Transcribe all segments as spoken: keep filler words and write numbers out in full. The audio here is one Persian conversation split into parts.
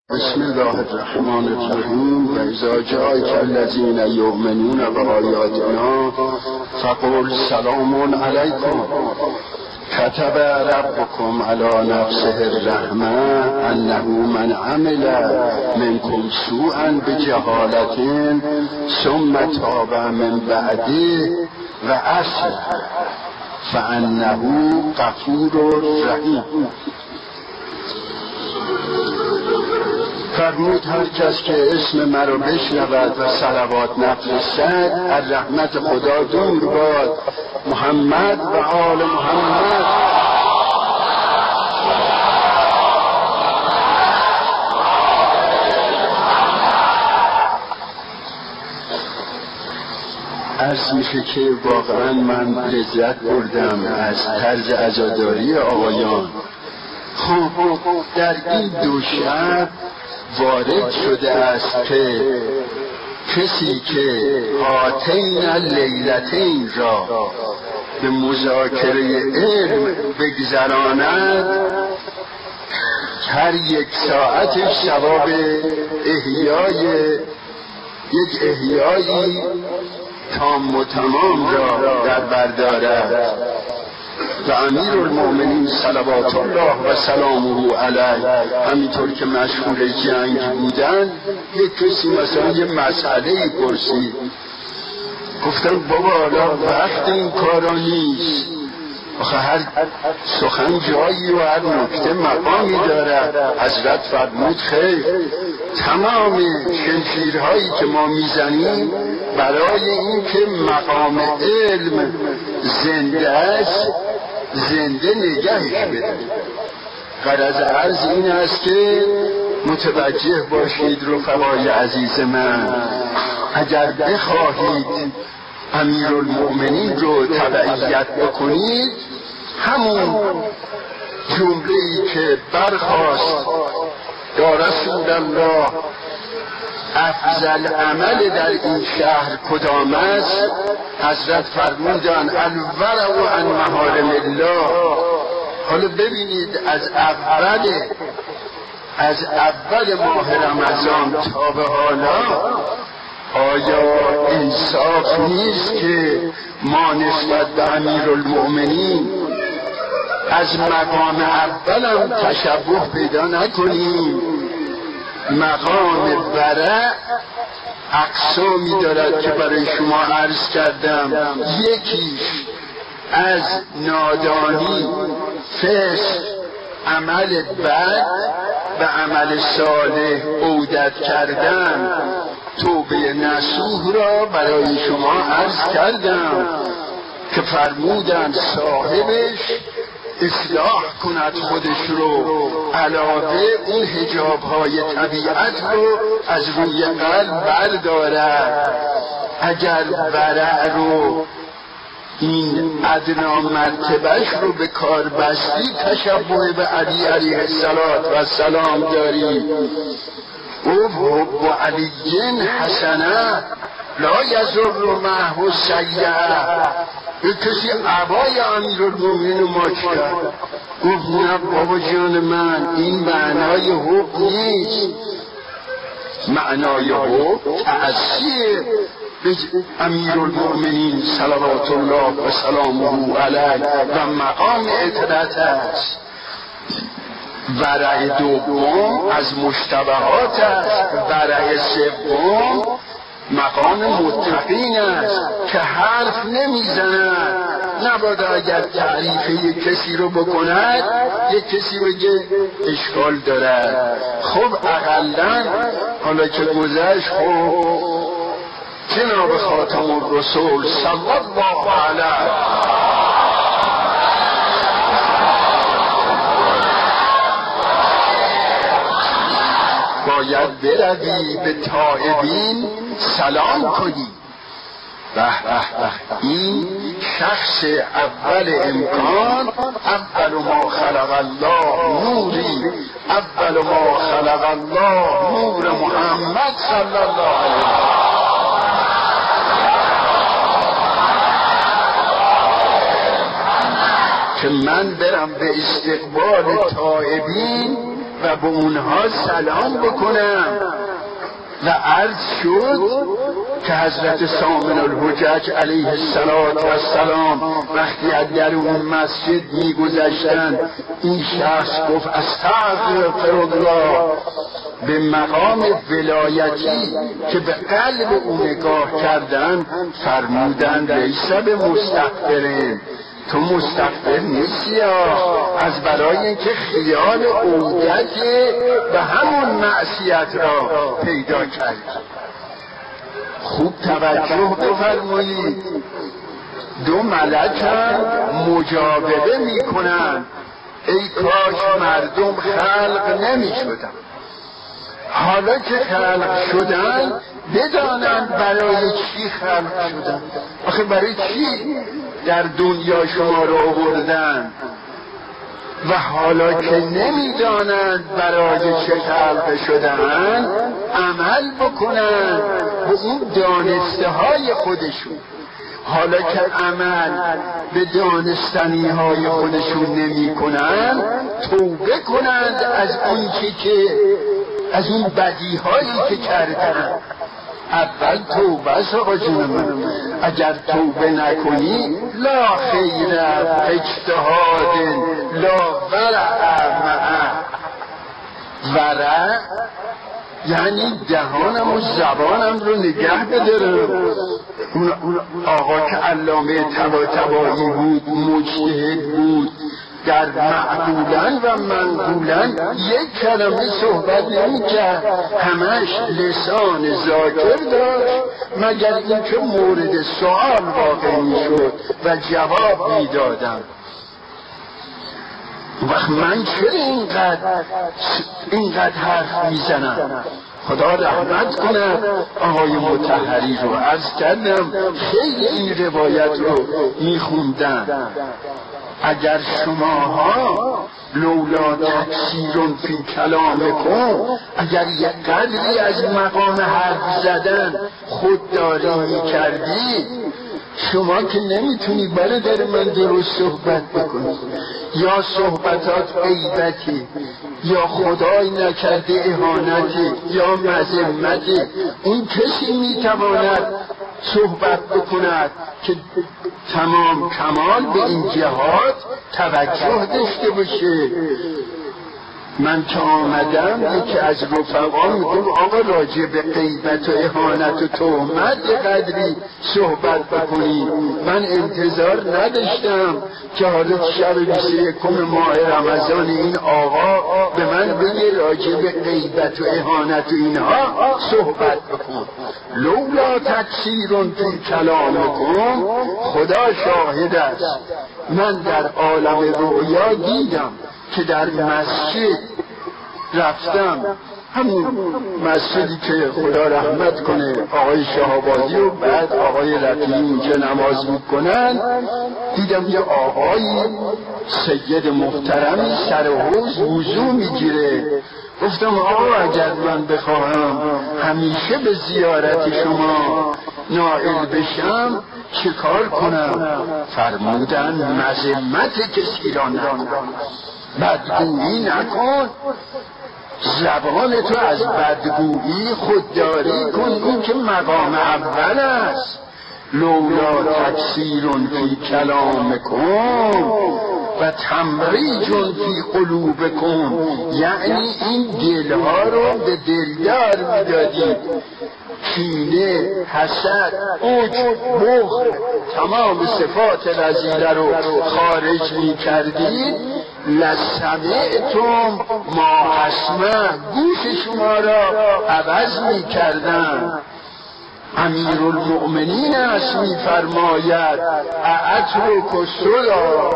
بسم الله الرحمن الرحیم و اذا جاءك الذین یؤمنون بآیاتنا فقل سلام علیکم كتب ربكم على نفسه الرحمة أنه من عمل منكم سوءا بجهالة ثم تاب من بعده وأصلح فأنه غفور رحیم. فرمود هر کس که اسم مرا بشنود و صلوات نفرستد از رحمت خدا دور باد. محمد و آل محمد. عرض میشه که واقعا من لذت بردم از طرز عزاداری آقایان. خب در این دو شب وارد شده است که کسی که هاتین اللیلتین را به مذاکره علم بگذراند هر یک ساعتش ثواب احیای یک احیایی تام و تمام را در بردارد. و امیر المؤمنین صلوات الله و سلامه علیه همینطور که مشغول جنگ بودن یک کسی مثلا یه مسئله پرسید، گفتن بابا حالا وقت این کارا نیست، آخه هر سخن جایی و هر نکته مقامی دارد. حضرت فرمود خیر، تمام شمشیرهایی که ما میزنیم برای این که مقام علم زنده است زنده نگهش بداریم. غرض عرض این است که متوجه باشید رفقای عزیز من، اگر بخواهید امیرالمؤمنین رو تبعیت بکنید همون جمله‌ای که برخاست یا رسول الله افضل عمل در این شهر کدام است؟ حضرت فرمودند الورع عن محارم الله. حالا ببینید از اول از اول ماه رمضان تا به حالا آیا انصاف نیست که ما نسبت به امیرالمؤمنین از مقام اولم تشبه پیدا نکنیم؟ مقام ورع اقسامی دارد که برای شما عرض کردم. یکیش از نادانی، فسق، عمل بد و عمل صالح عودت کردن. توبه نصوح را برای شما عرض کردم که فرمودند صاحبش اصلاح کند خودش رو، علاوه اون حجاب های طبیعت رو از روی قلب بردارد. اگر ورع رو این ادنا مرتبهش رو به کار بستی تشبه به علی علیه السلام داری. او حب علی حسنه لا یضر معه سیئه. یک کسی عبای امیرالمؤمنین رو ماچ کرد، گفت نه بابا جان من این معنای حب نیست، معنای حب تأثیر به امیرالمؤمنین صلوات الله و سلامه علیه و مقام اطاعت است. ورع دوم از مشتبهات است. ورع سوم مقام متقین است که حرف نمیزند. نباید اگر تعریف یک کسی رو بکند یک کسی بگه اشکال دارد. خب اقلن حالا که گذشت، خب جناب خاتم الرسول صلی الله علیه باید بروی به تائبین سلام کنی. به به به، این شخص اول امکان، اول ما خلق الله نوری، اول ما خلق الله نور محمد صلی الله علیه وسلم. که من برم به استقبال تائبین و به اونها سلام بکنم. و عرض شد که حضرت سامن الحجج علیه السلام وقتی از در اون مسجد میگذشتن این شخص گفت استغفر الله. به مقام ولایتی که به قلب او نگاه کردن فرمودن لیس به مستغفرین، تو مستغفر نیستی از برای اینکه خیال عودت به همون معصیت را پیدا کردی. خوب توجه بفرمایید، دو ملک هم مجاوبه میکنن ای کاش مردم خلق نمی شدن. حالا که خلق شدن بدانند برای چی خلق شدن. آخه برای چی در دنیا شما رو آوردن؟ و حالا که نمیدانند برای چه خلق شدن عمل بکنند به اون دانسته های خودشون. حالا که عمل به دانستنی های خودشون نمی کنند توبه کنند از اون چی که از اون بدی هایی که کردن. اول توبه است آقا جون من. اگر توبه نکنی لا خیر اجتهاد لا ورع معه. ورع یعنی دهانم و زبانم رو نگه بدارم. اون آقا که علامه طباطبایی بود، مجتهد بود، در معقولن و منقولن یک کلمه صحبت نمی کرد، همش لسان ذاکر داشت مگر اینکه مورد سوال واقع می شد و جواب می دادم. وقت من چرا اینقدر اینقدر حرف می زنم؟ خدا رحمت کنه آقای مطهری رو. عرض کردم خیلی این روایت رو می خوندن. اگر شماها لولا تکثیر فی کلامکم، اگر یک قدری از مقام حرف زدن خودداری می کردی، شما که نمیتونی برادر من درست صحبت بکنی، یا صحبتات غیبتی، یا خدای نکرده اهانتی، یا مذمتی. اون کسی میتواند صحبت بکند که تمام کمال به این جهات توجه داشته باشه. من که آمدم یکی از رفقا میگم آقا راجع به غیبت و اهانت و تهمت قدری صحبت بکنی. من انتظار نداشتم که حالا شب بیست و یکم ماه رمضان این آقا به من بگه راجع به غیبت و اهانت و اینها صحبت بکن. لولا تکثیر فی کلامکم، خدا شاهد است من در عالم رؤیا دیدم که در مسجد رفتم، همون مسجدی که خدا رحمت کنه آقای شهابادی و بعد آقای رفیعی اینجا نماز میکنن، دیدم یه آقایی سید محترمی سر حوض وضو میگیره. گفتم آقا اگر من بخواهم همیشه به زیارت شما نائل بشم چه کار کنم؟ فرمودن مذمت کسی را نکن، بدگویی نکن، زبان تو از بدگویی خودداری کن، این که مقام اول است. لولا تکثیر فی کلامکم و تمریج فی قلوبکم، یعنی این دلها رو به دلدار میدادید، کینه، حسد، عجب، بخل، تمام صفات رذیله رو خارج می کردید. لسمعتم ما اسمع، گوش شما را عوض می کردن. امیر المؤمنین است می فرماید اعترک الصلا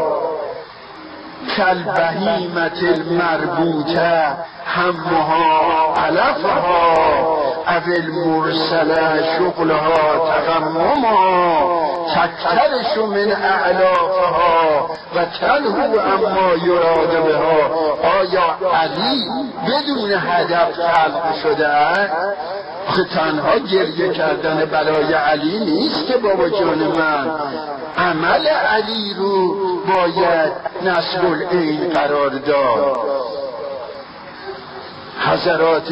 کالبهیمة المربوطه همها علفها او المرسله شغلها تغممها تکترش من اعلافها و تلهو اما یراد بها. آیا علی بدون هدف خلق شده است؟ تنها گریه کردن برای علی نیست که بابا جان من، عمل علی رو باید نصب العین قرار داد. حضرات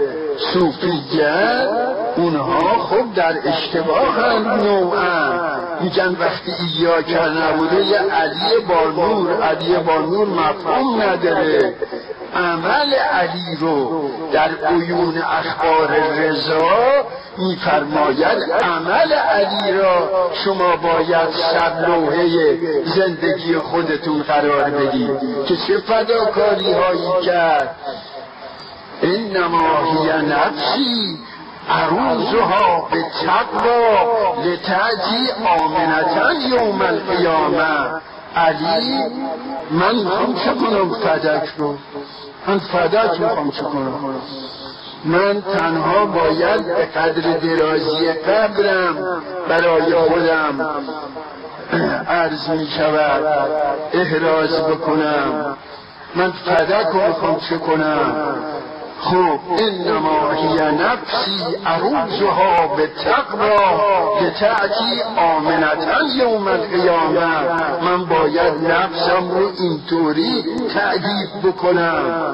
صوفیت اونها خب در اشتباه هم نوعا میگن وقتی ایاک نبوده یه علی با نور، علی با نور مفهوم نداره. عمل علی رو در عیون اخبار رضا میفرماید عمل علی را شما باید سر لوحه زندگی خودتون قرار بدید که چه فداکاری هایی کرد. انما هی نفسی عروضها به تقوا لتأتی آمنة یوم القیامه. علی من میخوام چه کنم فدک رو، من فدک میخوام چه کنم، من تنها باید به قدر درازی قبرم برای خودم عرض می شود احراز بکنم، من فدک رو میخوام چه کنم. خب انما هی نفسی عروضها به تقوا لتأتی آمنة یوم القیامه. من باید نفسم رو اینطوری تعدیب بکنم.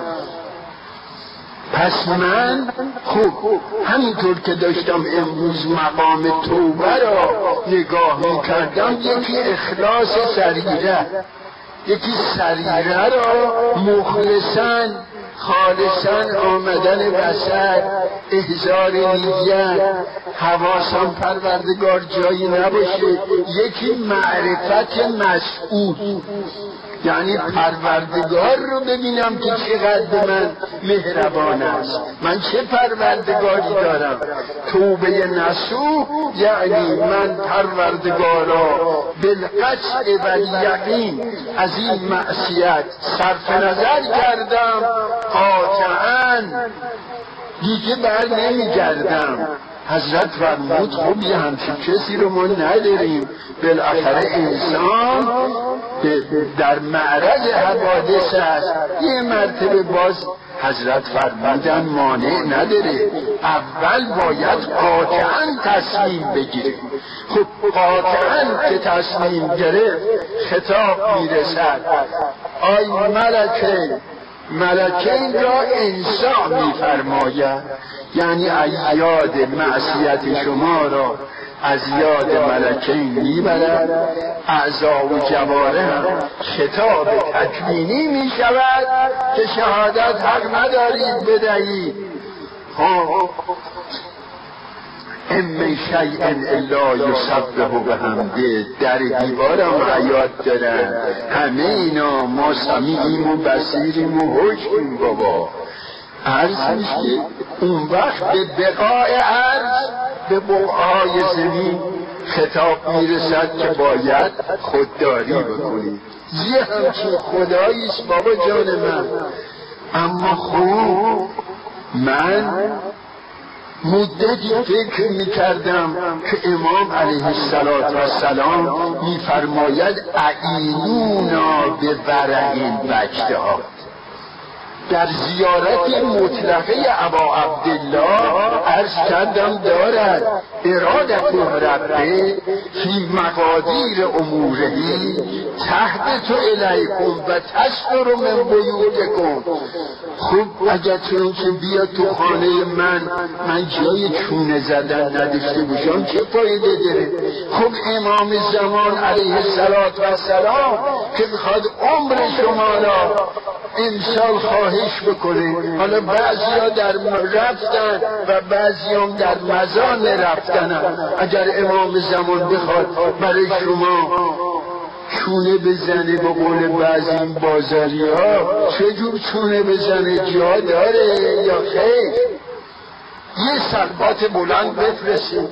پس من خب همینطور که داشتم امروز مقام توبه را نگاه میکردم، یکی اخلاص سریره، یکی سریره را مخلصاً خالصاً آمدن بسر، احضار نیت، حواسم پروردگار جایی نباشه. یکی معرفت مسعود، یعنی پروردگار رو ببینم که چقدر من مهربان است، من چه پروردگاری دارم. توبه نصوح یعنی من پروردگارا بالقطع و الیقین از این معصیت صرف نظر کردم، قاطعاً دیگه بر نمیگردم. حضرت فرمود خب یه همچین کسی رو ما نداریم، بالاخره انسان در معرض حوادث است. یه مرتبه باز حضرت فرمودن مانع نداره، اول باید قاطعاً تصمیم بگیره. خب قاطعاً که تصمیم گرفت خطاب میرسد آی ملکه، ملکین را انسان میفرماید، یعنی از یاد معصیت شما را از یاد ملکین میبرد، اعضا و جواره هم خطاب تکوینی میشود که شهادت حق ندارید بدهید. خب ام شیء الا یسبح بحمده، در دیوارم حیات دارن، همه اینا ما سمیعیم و بصیریم و حکمیم. بابا عرض میشه اون وقت به بقاع عرض، به بقعای زمین خطاب میرسد که باید خودداری بکنید. یه همچین خداییست بابا جان من. اما خوب من مدتی فکر میکردم که امام علیه السلام میفرماید اعینونا به ورع بجداد. در زیارت مطلقه ابا عبدالله عرض کردم دارد ارادت ربه فی مقادیر امورهی تحت تو الیکم و تشکر من بیوتکم. خب اگر چون که بیاد تو خانه من، من جای چونه زدن نداشته باشم چه فایده داره؟ خب امام زمان علیه السلام که بخواد عمر شما را امسال خواهش بکنه، حالا بعضی ها در رفتن و بعضی هم در مزان رفتن، اگر امام زمان بخواد برای شما چونه بزنه به قول بعضی بازاری ها، چجور چونه بزنه؟ جا داره یا خیر؟ یه صلوات بلند بفرستید.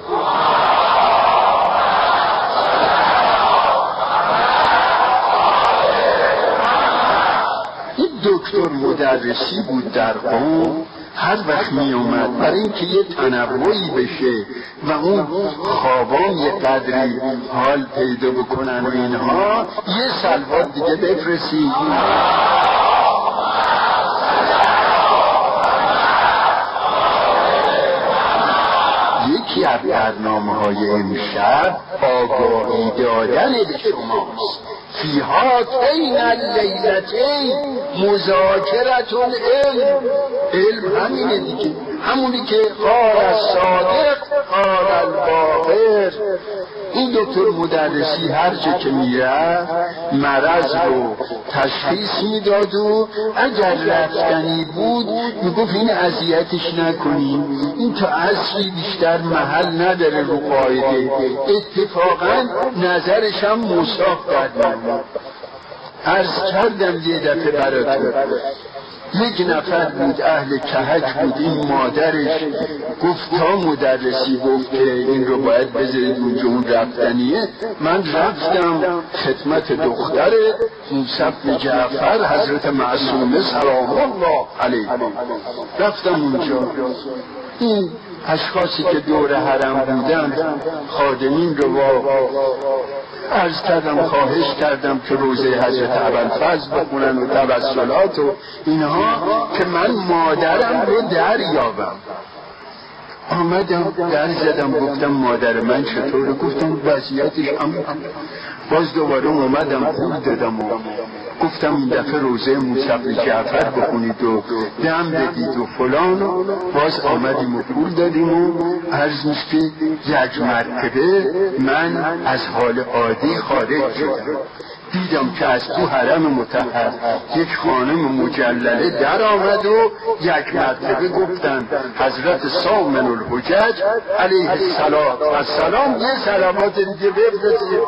این دکتر مدرسی بود در قم، هر وقت می اومد برای اینکه یه تنوعی بشه و اون خوابان یه قدری حال پیدا بکنن و اینها، یه صلوات دیگه بفرستید. یکی از برنامه های امشب آگاهی دادن به شماست فیها بین اللیلتین مذاکرة علم. علم همینه دیگه، همونی که قال الصادق قال الباقر. این دکتر مدرسی هر جا که میره مرض رو تشخیص میداد و اگر رفتنی بود میگفت این اذیتش نکنیم، این تا عصری بیشتر محل نداره رو قاعده. اتفاقا نظرش هم مصاف در من. عرض کردم یه دفعه براتون، یک نفر بود اهل کهک بود، این مادرش گفت تا مدرسی گفت که این رو باید بذارید اونجا اون رفتنیه. من رفتم خدمت دختر موسی بن جعفر حضرت معصومه سلام الله علیه، رفتم اونجا. این اشخاصی که دور حرم بودن خادمین رو با عرض کردم خواهش کردم که روزه حضرت ابوالفضل بخونن و توسلات و اینها که من مادرم رو دریابم. آمدم در زدم گفتم مادر من چطوره؟ گفتم وضعیتش هم. باز دوباره اومدم پول دادم و گفتم این دفعه روزه موسی بن جعفر بخونید و دم بدید و فلان و باز آمدیم و پول دادیم و عرض میشه که یک مرتبه من از حال عادی خارج شدم، دیدم که از تو حرم مطهر یک خانم مجلله در آمد و یک مرتبه گفتن حضرت سامن الحجج علیه السلام و سلام یه سلامات دیگه بفرستید.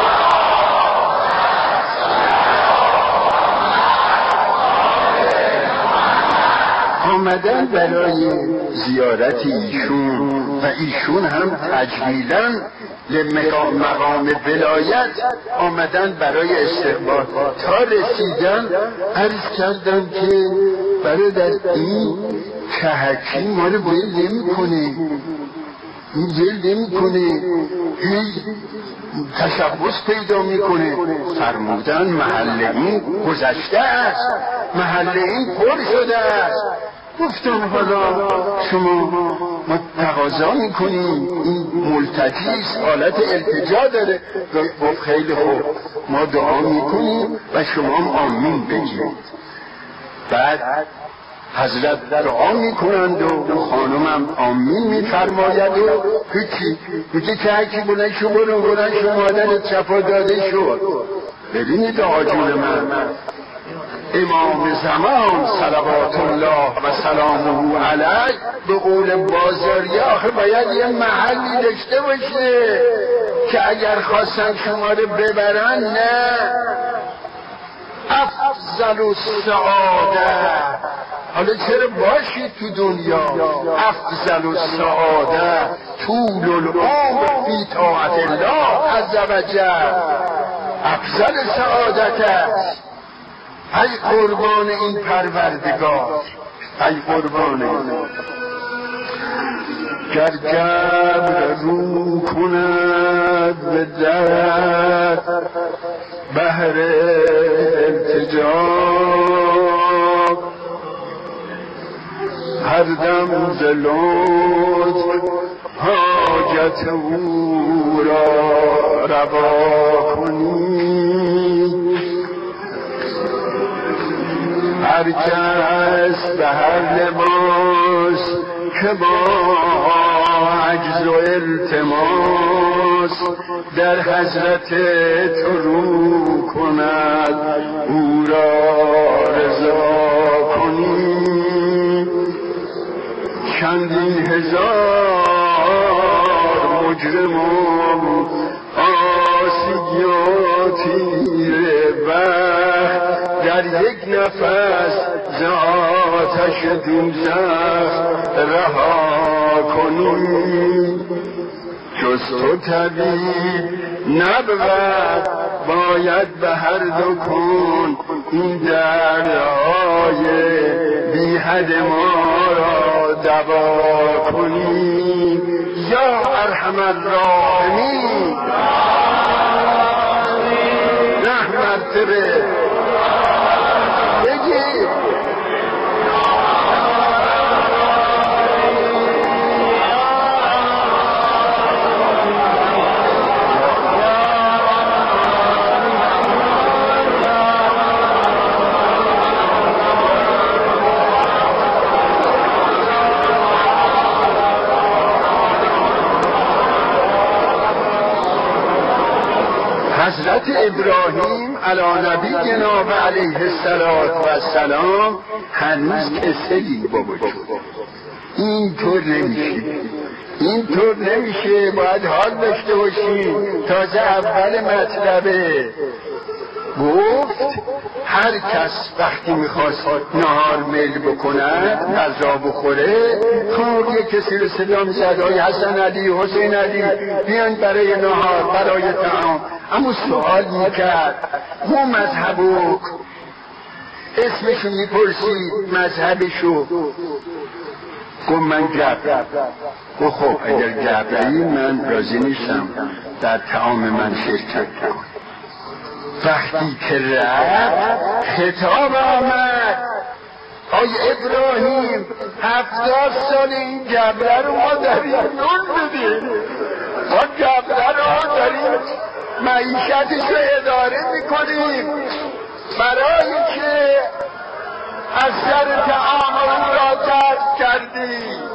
آمدن برای زیارت ایشون و ایشون هم تجلیلاً مقام ولایت آمدن برای استقبال. تا رسیدن عرض کردم که برادر این کهکی ما رو ول نمی کنه، این ول نمی کنه، هی تشبس پیدا میکنه. فرمودن محله این گذشته است، محله این پر شده است. گفتم حالا شما ما تقاضا میکنیم، این ملتجیست، حالت التجا داره. گفت خیلی خوب، ما دعا میکنیم و شما هم آمین بگید. بعد حضرت دعا میکنند و خانمم آمین میفرماید و هیچی میگه که هرکی بلند شو برو بلند شو مادرت شفا داده شد. ببینید آجون من امام زمان صلوات الله و سلامه علیه به قول بازاری آخه باید یه محلی داشته باشه که اگر خواستن شما رو ببرن نه افضل السعاده. حالا چرا باشید تو دنیا افضل السعاده طول العمر فی طاعت الله عز وجل، افضل سعادت است. ای قربان این پروردگار، ای قربان این. گر جبر رو کند به در بهر التجا، هر دم ز لطف حاجت او را روا کنی. هر کس به هر لباس که با عجز و التماس در حضرت تو رو کند او را رضا کنی. چندین هزار مجرم و آسیاتی بخت در یک نفس ز آتش دوزخ رها کنی. جز تو طبیب نبود باید به هر دو کن این دردهای بی حد ما را دوا کنی. یا ارحم الراحمین رحمت به بگی حضرت ابراهیم علی نبینا و علیه السلام هنوز کسلی بابا شد. اینطور نمیشه، اینطور نمیشه، باید حال داشته باشیم. تازه اول مطلبه گفت هر کس وقتی میخواست نهار میل بکند غذا بخوره، خب یک کسی رو صدا میزد آی حسن علی حسین علی بیان برای نهار برای طعام. اما سوال میکرد مو مذهبو اسمشو میپرسید مذهبشو. گفت من جبر. گفت خب اگر جبری من راضی نیستم در طعام من شرکت کنم. وقتی که رفت خطاب آمد آی ابراهیم هفتاد سال این جبره رو ما داریم نون بدیم، ما جبره رو داریم معیشتش رو اداره میکنیم، برای که از سر طعام او را ترک کردیم.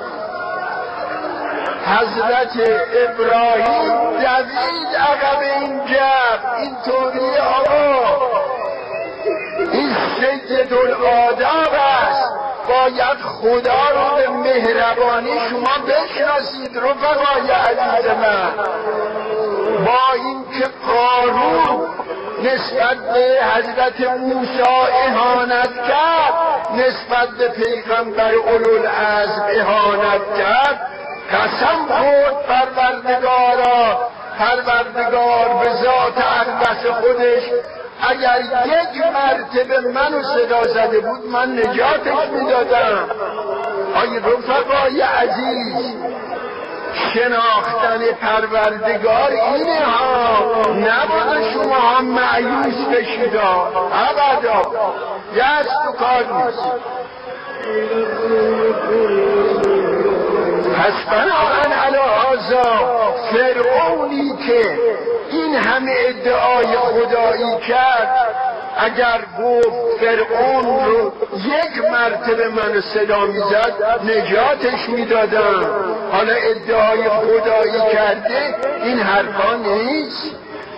حضرت ابراهیم دوید عقب این جبر. این طوری آقا این سید الآداب است، باید خدا رو به مهربانی شما بشناسید رفقای عزیز من. با اینکه قارون نسبت به حضرت موسی اهانت کرد، نسبت به پیغمبر اولوالعزم اهانت کرد، قسم خورد پروردگارا، پروردگار به ذات اقدس خودش اگر یک مرتبه منو صدا زده بود من نجاتش میدادم. آی رفقای عزیز، شناختن پروردگار اینه ها، نباید شما هم مایوس بشید ابدا، دست تو کار نیست. پس بنابراین علی هذا فرعونی که این همه ادعای خدایی کرد، اگر گفت فرعون رو یک مرتبه من صدا میزد نجاتش میدادم، حالا ادعای خدایی کرده، این حرفا نیست.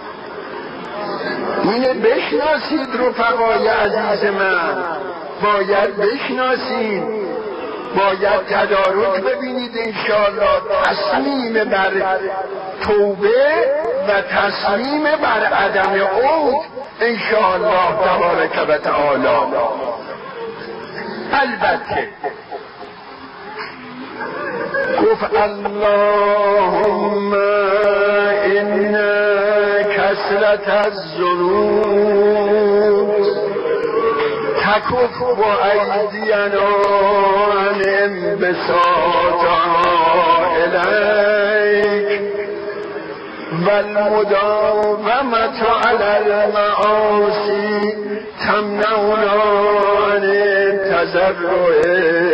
اینه بشناسید رفقای عزیز من، باید بشناسید، باید تدارک ببینید انشاءالله. تصمیم بر توبه و تصمیم بر عدم عود انشاءالله تبارک و تعالی. البته گفت اللهم ان کثرت الذنوب تکف با ایدینا عن انبساطها الیک والمداومة علی المعاصی تمنعنا عن التضرع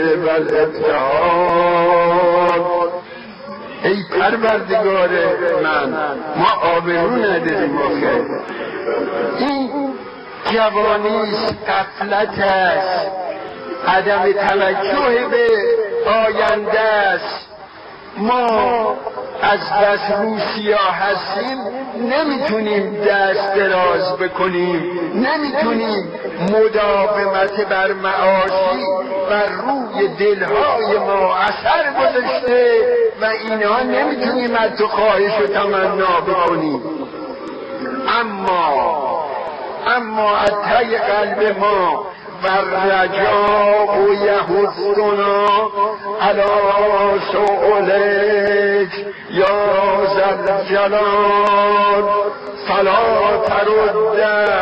والابتهال. ای پروردگار من، ما آبرو نداریم آخه، این جوانیست، غفلت است، عدم توجه به آینده است. ما از بس روسیا هستیم نمیتونیم دست دراز بکنیم، نمیتونیم مداومت بر معاصی بر روی دلهای ما اثر گذاشته و اینا نمیتونیم از تو خواهش و تمنا بکنیم. اما اما از ته قلب ما و رجاء و یحثنا علی سؤالک یا ذوالجلال فلا ترد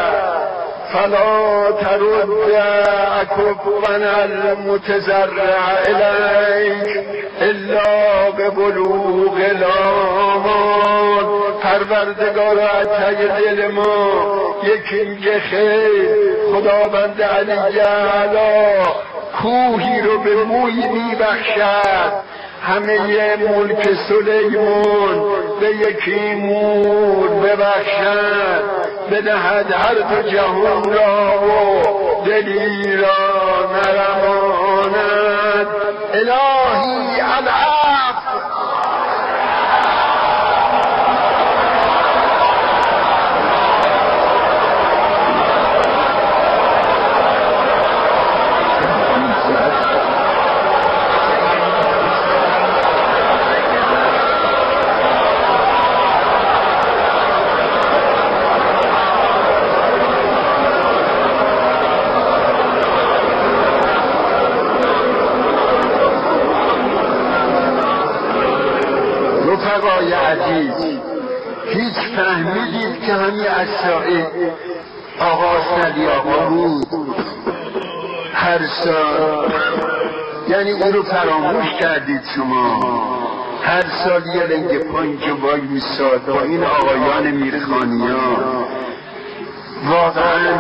فلا ترد اکفنا المتضرع الیک الا ببلوغ الآمال. پروردگار از ته دل ما یکی میگه خیر خداوند علی جلاله کوهی رو به موی میبخشد، همه ملک سلیمان به یکی مور ببخشد، بدهد هر دو جهان را و دلی را نرماند. الهی العفو، رفقای عزیز، هیچ فهمیدید که همین اسرائیل آقا سلی آقا بود هر سال، یعنی اون رو فراموش کردید شما. هر سال یه لنگ پانج وای میساد با این آقایان میرخانیان. واقعا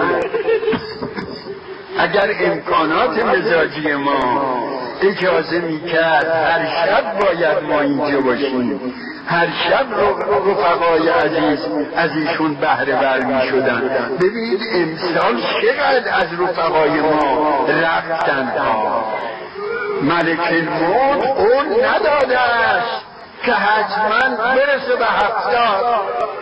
اگر امکانات مزاجی ما اجازه میکرد هر شب باید ما اینجا باشیم، هر شب رفقای عزیز از ایشون بهره بر میشدن. ببینید امسال چقدر از رفقای ما رفتن ها. ملک الموت اون نداده است که حتما برسه به هفتاد.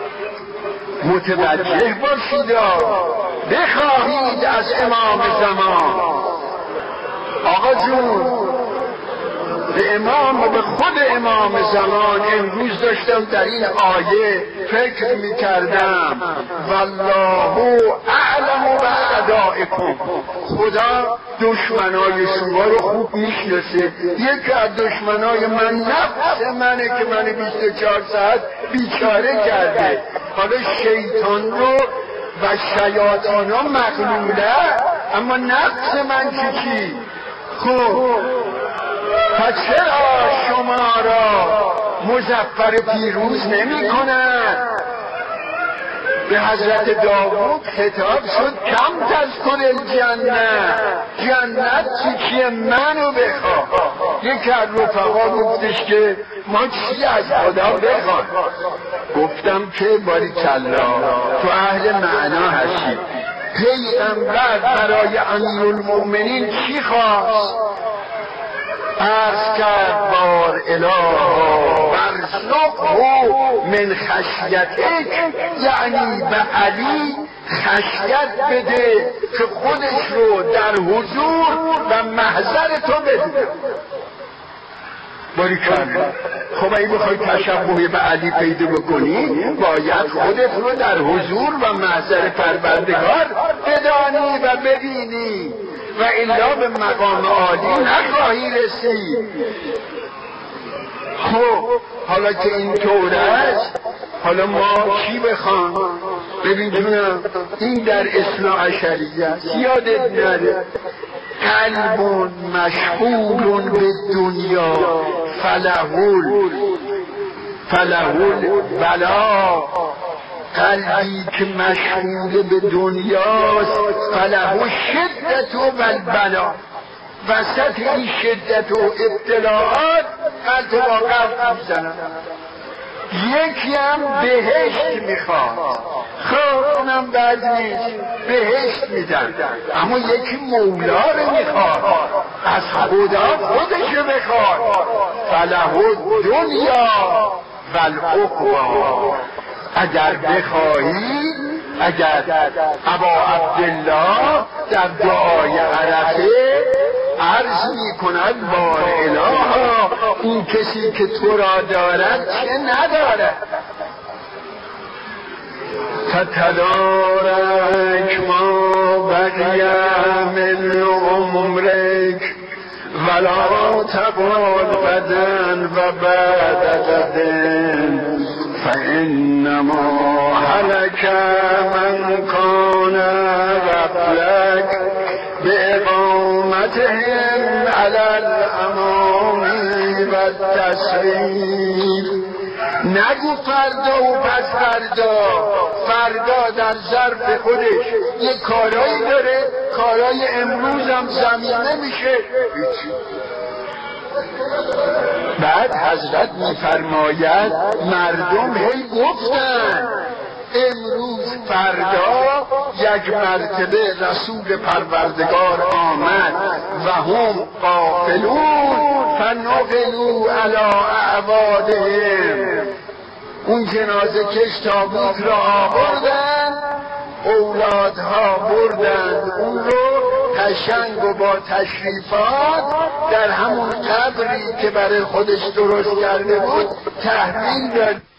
متوجه باشید، بخواهید از امام زمان. آقا جون، به امام و به خود امام زمان امروز داشتم در این آیه فکر میکردم، والله اعلم باعدائکم. خدا دشمنای شما رو خوب میشناسه. یکی از دشمنای من نفس منه که من بیست و چهار ساعت بیچاره کرده. حالا شیطان رو و شیاطین ها مغلوله، اما نفس من چی چی؟ خب پس چرا شما را مظفر پیروز نمی کنن؟ به حضرت داوود خطاب شد کم تذکر الجنت، جنت چی چیه منو بخواه. یکی از رفقا گفتش که ما چی از خدا بخواه؟ گفتم که باریکلا تو اهل معنا هستی. پیغمبر برای امیرالمؤمنین چی خواست؟ عرض کرد بار اله برزقه من خشیتک، یعنی به علی خشیت بده که خودش رو در حضور و محضر تو بدونه. باریکلا. خب اگه بخوای تشبه به علی پیدا بکنی باید خودت رو در حضور و محضر پروردگار بدانی و ببینی، و الا به مقام عالی نخواهی رسی. خب حالا که این طور است، حالا ما چی بخوام؟ ببین جونم، این در اثنا عشریه است، یادت نره. قلب مشغول به دنیا فلهول فلهول بلا. قلبی که مشغول به دنیاست فله شدت و البلا. وسط این شدت و ابتلاعات قلب با قلب میزنن. یکی هم بهشت میخواد، خب اونم بد نیست، بهشت میدن. اما یکی مولا رو میخواد، از خدا خودشو بخواد. فله دنیا و الاخرى. اگر بخواهی، اگر ابا عبدالله در دعای عرفه عرض می کند بار اله، این کسی که تو را دارد چه ندارد؟ فتدارک ما بقیه من عمرک ولا تقل بدن و بعد غدن فإنما هلك من كان قبلك بإقامتهم على الأماني والتسريف. نگو فردا و پس فردا، فردا در ظرف خودش یک کارایی داره، کارای امروز هم زمینه میشه. بعد حضرت میفرماید مردم هی گفتن امروز فردا یک مرتبه رسول پروردگار آمد و هم غافلون فنقلوا علی اعوادهم. اون جنازه کش تابوت را آوردن، اولادها بردند اون رو قشنگ و با تشریفات در همون قبری که برای خودش درست کرده بود تحویل داد.